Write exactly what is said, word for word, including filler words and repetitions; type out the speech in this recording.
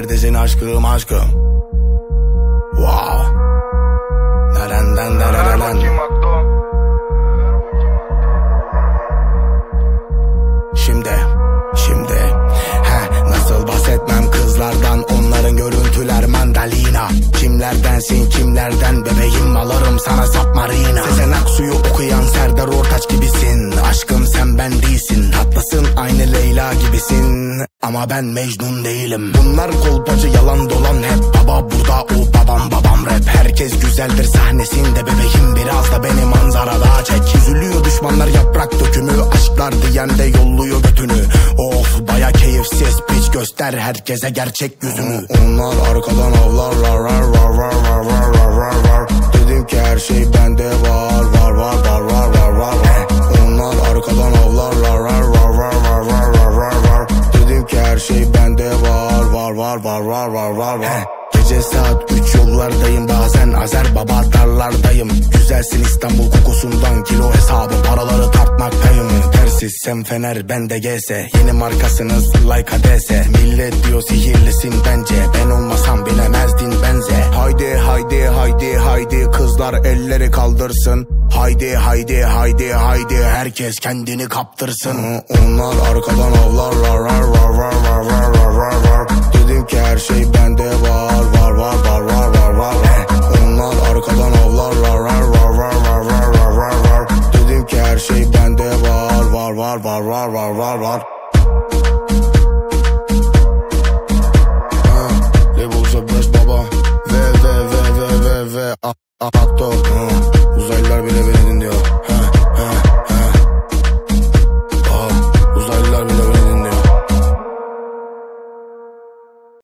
neredesin aşkım aşkım? Wow. Nereden nereden? Şimdi, şimdi he, nasıl bahsetmem kızlardan, onların görüntüler mandalina. Kimlerdensin kimlerden bebeğim, alırım sana submarina. Sezen Aksu'yu okuyan Serdar Ortaç gibisin. Aşkım sen ben değilsin, tatlısın aynı Leyla gibisin. Ama ben Mecnun değilim. Bunlar kolpacı yalan dolan hep. Baba burada o babam babam rap. Herkes güzeldir sahnesinde bebeğim, biraz da beni manzarada çek. Üzülüyor düşmanlar yaprak dökümü, aşklar diyen de yolluyor götünü. Of baya keyifsiz piç, göster herkese gerçek yüzünü. Onlar arkadan avlarlar var var var var var var var. Dedim ki her şey bende var var var var var var var. Onlar arkadan avlarlar var var var var var var var var. Dedim ki her şey bende var var var var var var var var. Gece saat üç yollardayım, bazen Azer Baba darlardayım. Güzelsin İstanbul kokusundan, kilo hesabı paraları tartmaktayım. Tersizsem Fener bende G S, yeni markasınız like A D S. Millet diyor sihirlisin bence, ben olmasam bilemezdin benze. Haydi haydi haydi haydi kızlar elleri kaldırsın. Haydi haydi haydi haydi herkes kendini kaptırsın. Onlar arkadan avlarlar